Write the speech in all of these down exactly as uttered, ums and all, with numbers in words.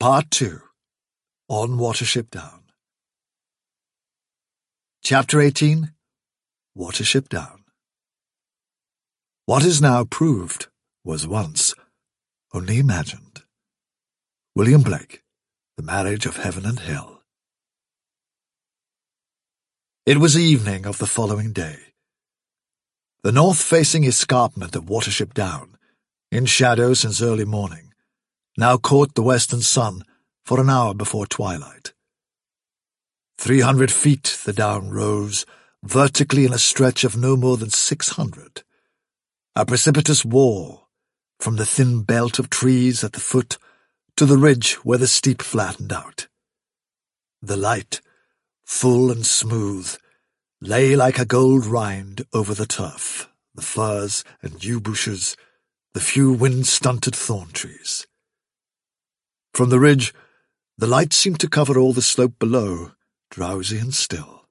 Part two. On Watership Down. Chapter eighteen. Watership Down. What is now proved was once only imagined. William Blake, The Marriage of Heaven and Hell. It was evening of the following day. The north-facing escarpment of Watership Down, in shadow since early morning, now caught the western sun for an hour before twilight. Three hundred feet the down rose, vertically in a stretch of no more than six hundred. A precipitous wall, from the thin belt of trees at the foot to the ridge where the steep flattened out. The light, full and smooth, lay like a gold rind over the turf, the firs and yew bushes, the few wind-stunted thorn trees. From the ridge, the light seemed to cover all the slope below, drowsy and still.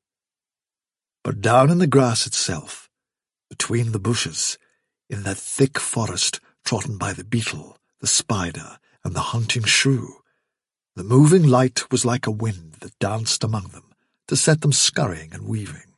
But down in the grass itself, between the bushes, in that thick forest trodden by the beetle, the spider, and the hunting shrew, the moving light was like a wind that danced among them to set them scurrying and weaving.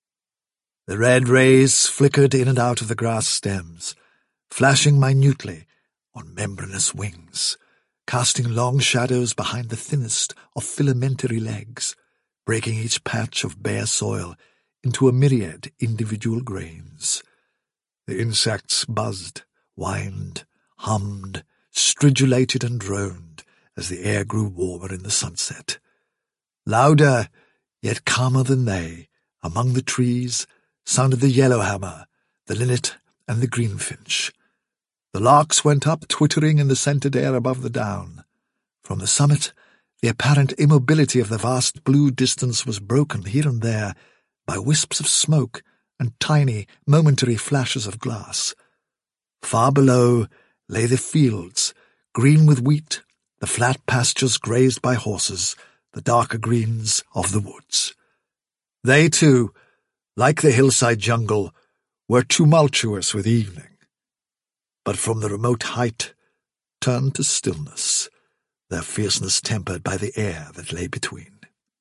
The red rays flickered in and out of the grass stems, flashing minutely on membranous wings, casting long shadows behind the thinnest of filamentary legs, breaking each patch of bare soil into a myriad individual grains. The insects buzzed, whined, hummed, stridulated and droned as the air grew warmer in the sunset. Louder, yet calmer than they, among the trees, sounded the yellowhammer, the linnet, and the greenfinch. The larks went up twittering in the scented air above the down. From the summit, the apparent immobility of the vast blue distance was broken here and there by wisps of smoke and tiny, momentary flashes of glass. Far below lay the fields, green with wheat, the flat pastures grazed by horses, the darker greens of the woods. They, too, like the hillside jungle, were tumultuous with evening, but from the remote height turned to stillness, their fierceness tempered by the air that lay between.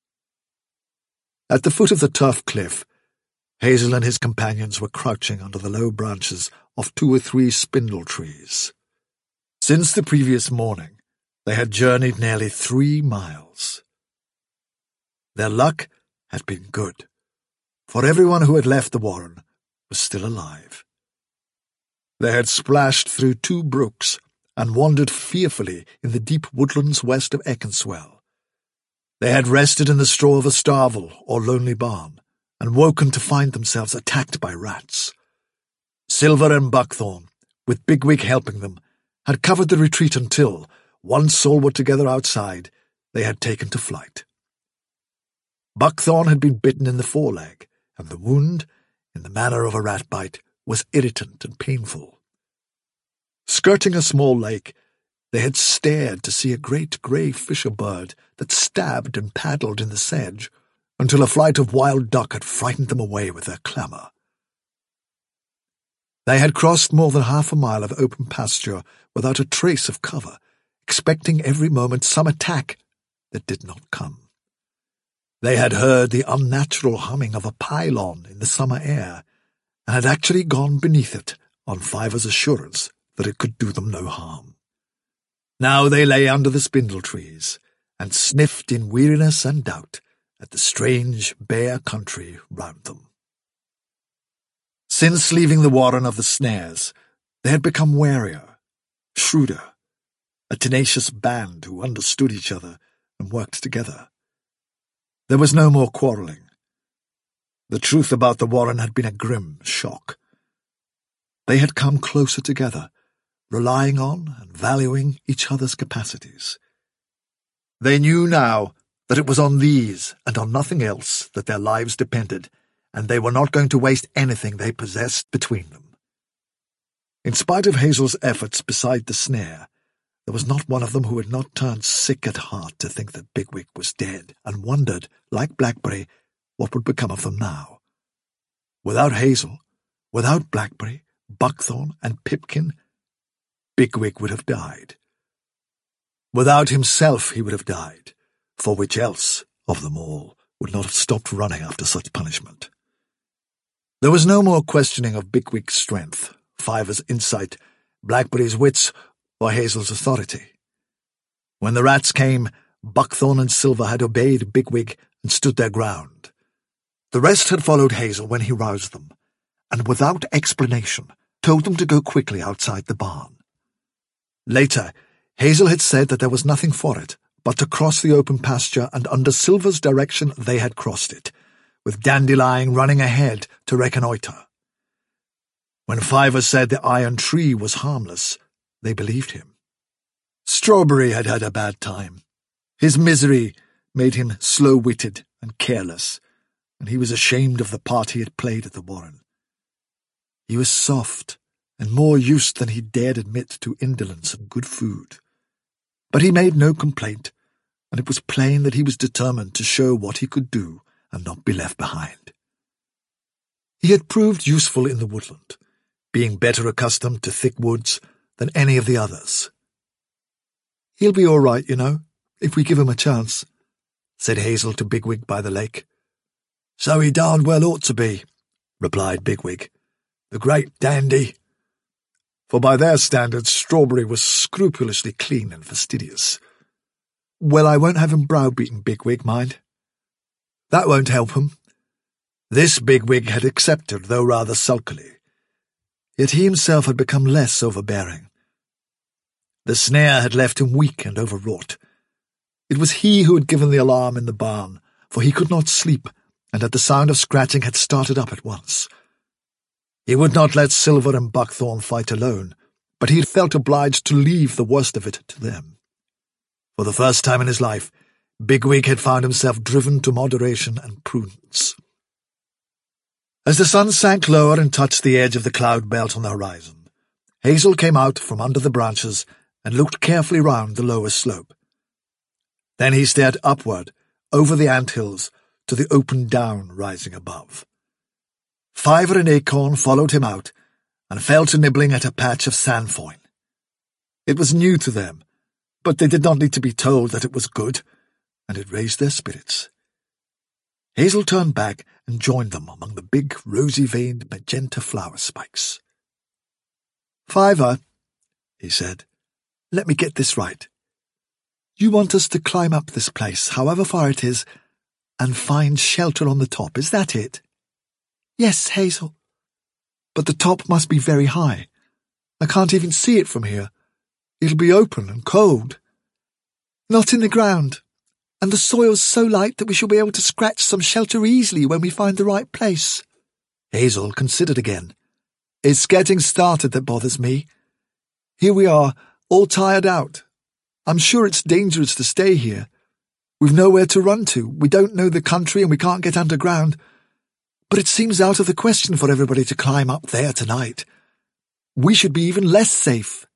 At the foot of the turf cliff, Hazel and his companions were crouching under the low branches of two or three spindle trees. Since the previous morning, they had journeyed nearly three miles. Their luck had been good, for everyone who had left the warren was still alive. They had splashed through two brooks and wandered fearfully in the deep woodlands west of Eccleswell. They had rested in the straw of a starvel or lonely barn, and woken to find themselves attacked by rats. Silver and Buckthorn, with Bigwig helping them, had covered the retreat until, once all were together outside, they had taken to flight. Buckthorn had been bitten in the foreleg, and the wound, in the manner of a rat bite, was irritant and painful. Skirting a small lake, they had stared to see a great grey fisher bird that stabbed and paddled in the sedge, until a flight of wild duck had frightened them away with their clamour. They had crossed more than half a mile of open pasture without a trace of cover, expecting every moment some attack that did not come. They had heard the unnatural humming of a pylon in the summer air, and had actually gone beneath it on Fiver's assurance that it could do them no harm. Now they lay under the spindle trees, and sniffed in weariness and doubt at the strange, bare country round them. Since leaving the warren of the snares, they had become warier, shrewder, a tenacious band who understood each other and worked together. There was no more quarrelling. The truth about the warren had been a grim shock. They had come closer together, relying on and valuing each other's capacities. They knew now that it was on these and on nothing else that their lives depended, and they were not going to waste anything they possessed between them. In spite of Hazel's efforts beside the snare, there was not one of them who had not turned sick at heart to think that Bigwig was dead, and wondered, like Blackberry, what would become of them now. Without Hazel, without Blackberry, Buckthorn, and Pipkin, Bigwig would have died. Without himself he would have died, for which else of them all would not have stopped running after such punishment? There was no more questioning of Bigwig's strength, Fiver's insight, Blackberry's wits, or Hazel's authority. When the rats came, Buckthorn and Silver had obeyed Bigwig and stood their ground. The rest had followed Hazel when he roused them, and without explanation told them to go quickly outside the barn. Later, Hazel had said that there was nothing for it but to cross the open pasture, and under Silver's direction they had crossed it, with Dandelion running ahead to reconnoitre. When Fiver said the iron tree was harmless, they believed him. Strawberry had had a bad time. His misery made him slow-witted and careless, and he was ashamed of the part he had played at the Warren. He was soft, and more used than he dared admit to indolence and good food. But he made no complaint, and it was plain that he was determined to show what he could do and not be left behind. He had proved useful in the woodland, being better accustomed to thick woods than any of the others. "He'll be all right, you know, if we give him a chance," said Hazel to Bigwig by the lake. "So he darned well ought to be," replied Bigwig. "The great dandy." For by their standards Strawberry was scrupulously clean and fastidious. "Well, I won't have him browbeaten, Bigwig, mind." "That won't help him." This Bigwig had accepted, though rather sulkily. Yet he himself had become less overbearing. The snare had left him weak and overwrought. It was he who had given the alarm in the barn, for he could not sleep, and at the sound of scratching had started up at once. He would not let Silver and Buckthorn fight alone, but he had felt obliged to leave the worst of it to them. For the first time in his life, Bigwig had found himself driven to moderation and prudence. As the sun sank lower and touched the edge of the cloud belt on the horizon, Hazel came out from under the branches and looked carefully round the lower slope. Then he stared upward, over the anthills, to the open down rising above. Fiver and Acorn followed him out, and fell to nibbling at a patch of sandfoin. It was new to them, but they did not need to be told that it was good, and it raised their spirits. Hazel turned back and joined them among the big, rosy-veined magenta flower spikes. "Fiver," he said, "let me get this right. You want us to climb up this place, however far it is, and find shelter on the top, is that it?" "Yes, Hazel. But the top must be very high. I can't even see it from here. It'll be open and cold." "Not in the ground, and the soil's so light that we shall be able to scratch some shelter easily when we find the right place." Hazel considered again. "It's getting started that bothers me. Here we are, all tired out. I'm sure it's dangerous to stay here. We've nowhere to run to, we don't know the country, and we can't get underground. But it seems out of the question for everybody to climb up there tonight. We should be even less safe."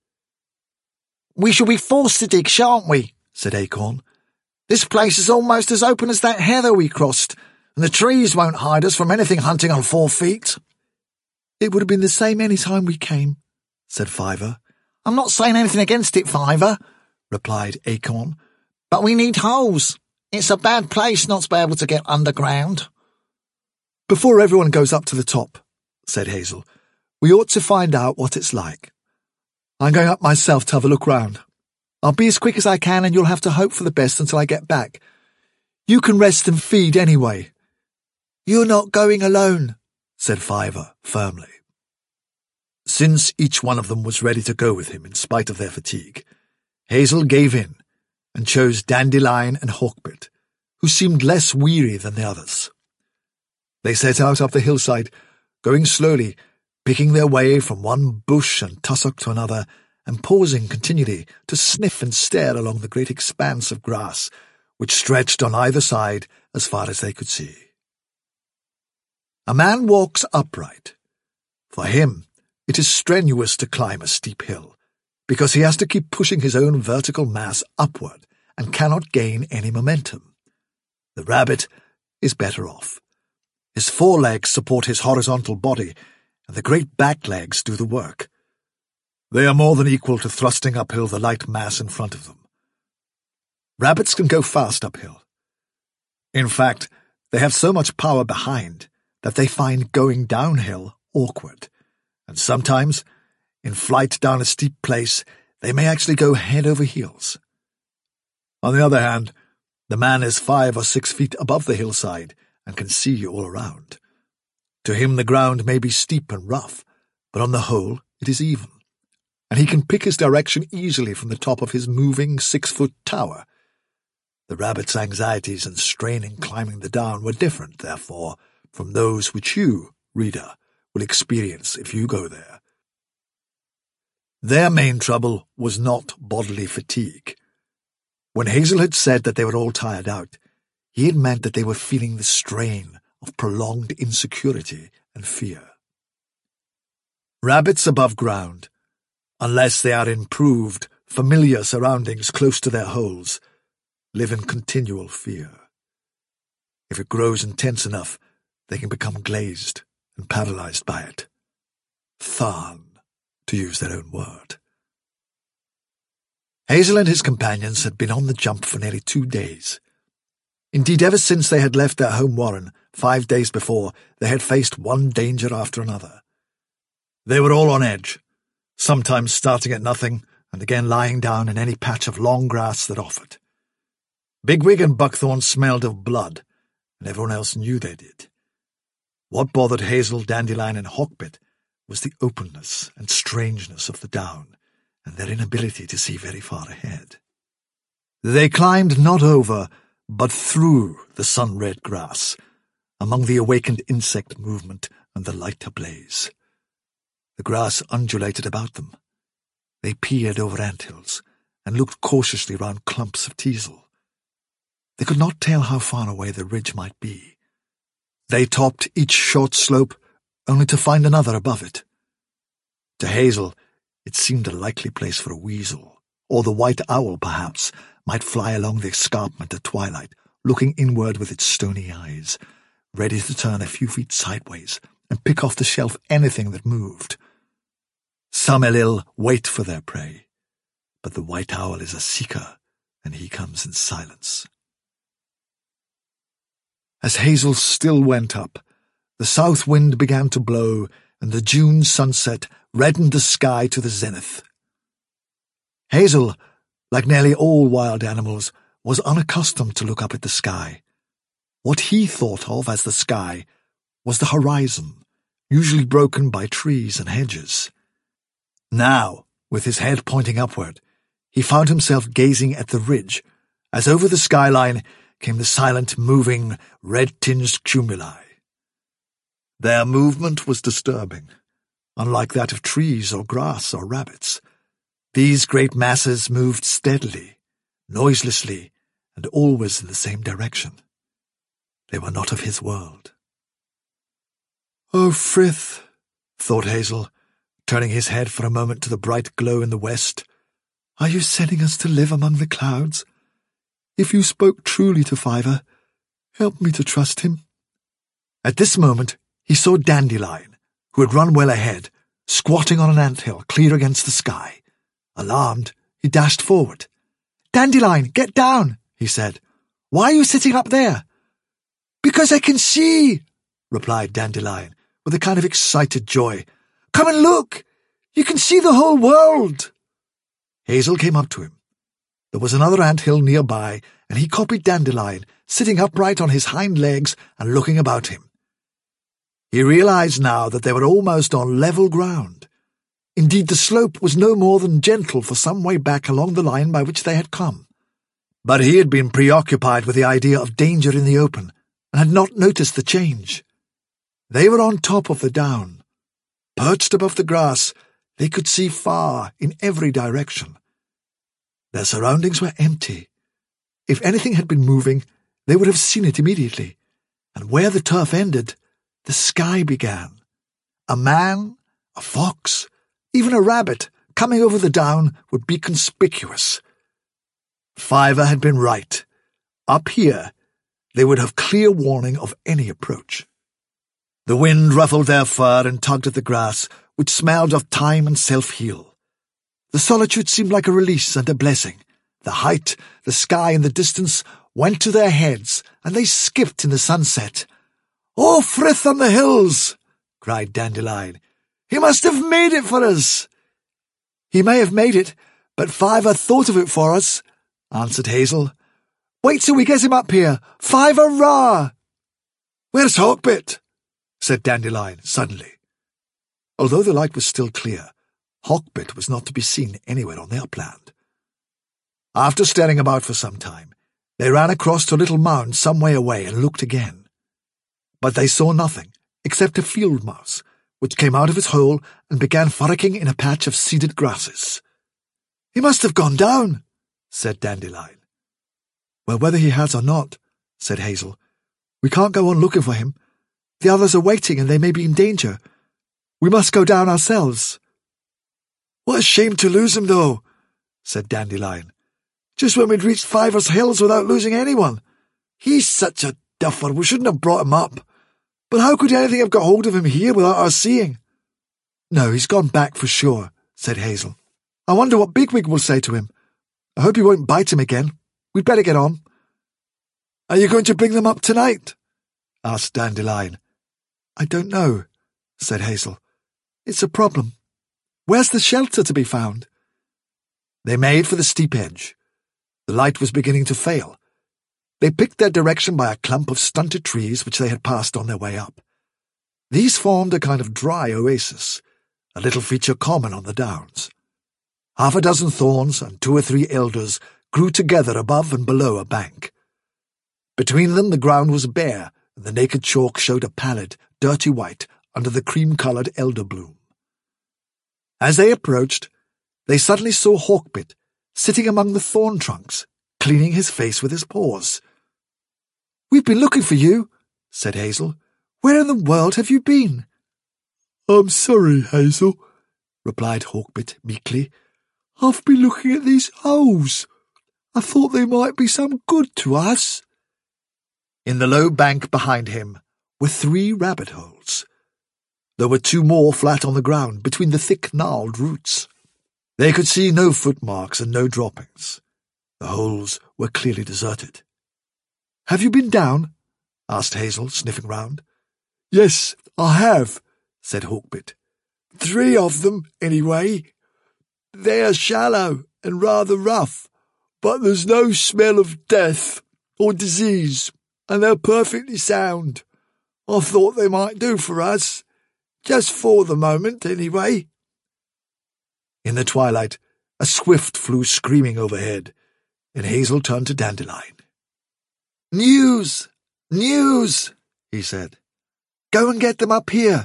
"We shall be forced to dig, shan't we?" said Acorn. "This place is almost as open as that heather we crossed, and the trees won't hide us from anything hunting on four feet." "It would have been the same any time we came," said Fiver. "I'm not saying anything against it, Fiver," replied Acorn, "but we need holes. It's a bad place not to be able to get underground." "Before everyone goes up to the top," said Hazel, "we ought to find out what it's like. I'm going up myself to have a look round. I'll be as quick as I can, and you'll have to hope for the best until I get back. You can rest and feed anyway." "You're not going alone," said Fiver firmly. Since each one of them was ready to go with him in spite of their fatigue, Hazel gave in and chose Dandelion and Hawkbit, who seemed less weary than the others. They set out up the hillside, going slowly, picking their way from one bush and tussock to another, and pausing continually to sniff and stare along the great expanse of grass which stretched on either side as far as they could see. A man walks upright. For him, it is strenuous to climb a steep hill, because he has to keep pushing his own vertical mass upward and cannot gain any momentum. The rabbit is better off. His forelegs support his horizontal body, and the great back legs do the work. They are more than equal to thrusting uphill the light mass in front of them, Rabbits can go fast uphill. In fact, they have so much power behind that they find going downhill awkward, and sometimes, in flight down a steep place, they may actually go head over heels. On the other hand, the man is five or six feet above the hillside and can see all around. To him the ground may be steep and rough, but on the whole it is even, and he can pick his direction easily from the top of his moving six-foot tower. The rabbit's anxieties and strain in climbing the down were different, therefore, from those which you, reader, will experience if you go there. Their main trouble was not bodily fatigue. When Hazel had said that they were all tired out, he had meant that they were feeling the strain of prolonged insecurity and fear. Rabbits above ground, unless they are in improved, familiar surroundings close to their holes, live in continual fear. If it grows intense enough, they can become glazed and paralyzed by it. Than, to use their own word. Hazel and his companions had been on the jump for nearly two days. Indeed, ever since they had left their home warren, five days before, they had faced one danger after another. They were all on edge, sometimes starting at nothing and again lying down in any patch of long grass that offered. Bigwig and Buckthorn smelled of blood, and everyone else knew they did. What bothered Hazel, Dandelion, and Hawkbit was the openness and strangeness of the down, and their inability to see very far ahead. They climbed not over, but through the sun-red grass, among the awakened insect movement and the light ablaze. The grass undulated about them. They peered over anthills and looked cautiously round clumps of teasel. They could not tell how far away the ridge might be. They topped each short slope, only to find another above it. To Hazel, it seemed a likely place for a weasel, or the white owl, perhaps, might fly along the escarpment at twilight, looking inward with its stony eyes, ready to turn a few feet sideways and pick off the shelf anything that moved. Some Elil wait for their prey, but the white owl is a seeker, and he comes in silence. As Hazel still went up, the south wind began to blow, and the June sunset reddened the sky to the zenith. Hazel, like nearly all wild animals, was unaccustomed to look up at the sky. What he thought of as the sky was the horizon, usually broken by trees and hedges. Now, with his head pointing upward, he found himself gazing at the ridge, as over the skyline came the silent, moving, red-tinged cumuli. Their movement was disturbing, unlike that of trees or grass or rabbits. These great masses moved steadily, noiselessly, and always in the same direction. They were not of his world. "Oh, Frith," thought Hazel, turning his head for a moment to the bright glow in the west, "are you sending us to live among the clouds? If you spoke truly to Fiver, help me to trust him." At this moment he saw Dandelion, who had run well ahead, squatting on an anthill clear against the sky. Alarmed, he dashed forward. "Dandelion, get down," he said. "Why are you sitting up there?" "Because I can see," replied Dandelion, with a kind of excited joy. "Come and look. You can see the whole world." Hazel came up to him. There was another anthill nearby, and he copied Dandelion, sitting upright on his hind legs and looking about him. He realized now that they were almost on level ground. Indeed, the slope was no more than gentle for some way back along the line by which they had come. But he had been preoccupied with the idea of danger in the open, and had not noticed the change. They were on top of the down. Perched above the grass, they could see far in every direction. Their surroundings were empty. If anything had been moving, they would have seen it immediately, and where the turf ended, the sky began. A man, a fox, even a rabbit coming over the down would be conspicuous. Fiver had been right. Up here, they would have clear warning of any approach. The wind ruffled their fur and tugged at the grass, which smelled of thyme and self-heal. The solitude seemed like a release and a blessing, The height, the sky, and the distance went to their heads, and they skipped in the sunset. "Oh, Frith on the hills!" cried Dandelion. "He must have made it for us." "He may have made it, but Fiver thought of it for us," answered Hazel. "Wait till we get him up here. Fiver rah!" "Where's Hawkbit?" said Dandelion suddenly. Although the light was still clear, Hawkbit was not to be seen anywhere on the upland. After staring about for some time, they ran across to a little mound some way away and looked again. But they saw nothing except a field mouse, which came out of its hole and began frolicking in a patch of seeded grasses. "He must have gone down," said Dandelion. "Well, whether he has or not," said Hazel, "we can't go on looking for him. The others are waiting and they may be in danger. We must go down ourselves." "What a shame to lose him, though," said Dandelion. "Just when we'd reached Fiver's Hills without losing anyone. He's such a duffer, we shouldn't have brought him up. But how could anything have got hold of him here without our seeing?" "No, he's gone back for sure," said Hazel. "I wonder what Bigwig will say to him. I hope he won't bite him again. We'd better get on." "Are you going to bring them up tonight?" asked Dandelion. "I don't know," said Hazel. "It's a problem. Where's the shelter to be found?" They made for the steep edge. The light was beginning to fail. They picked their direction by a clump of stunted trees which they had passed on their way up. These formed a kind of dry oasis, a little feature common on the downs. Half a dozen thorns and two or three elders grew together above and below a bank. Between them the ground was bare, and the naked chalk showed a pallid, dirty white under the cream-coloured elder bloom. As they approached, they suddenly saw Hawkbit sitting among the thorn trunks, cleaning his face with his paws. "We've been looking for you," said Hazel. "Where in the world have you been?" "I'm sorry, Hazel," replied Hawkbit meekly. "I've been looking at these holes. I thought they might be some good to us." In the low bank behind him were three rabbit holes. There were two more flat on the ground between the thick gnarled roots. They could see no footmarks and no droppings. The holes were clearly deserted. "Have you been down?" asked Hazel, sniffing round. "Yes, I have," said Hawkbit. "Three of them, anyway. They're shallow and rather rough, but there's no smell of death or disease, and they're perfectly sound. I thought they might do for us, just for the moment, anyway." In the twilight, a swift flew screaming overhead, and Hazel turned to Dandelion. "News! News!" he said. "Go and get them up here."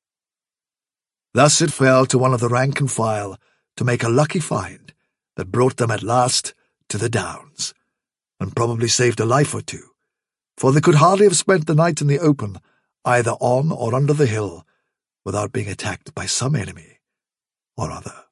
Thus it fell to one of the rank and file to make a lucky find that brought them at last to the downs, and probably saved a life or two, for they could hardly have spent the night in the open, either on or under the hill, without being attacked by some enemy or other.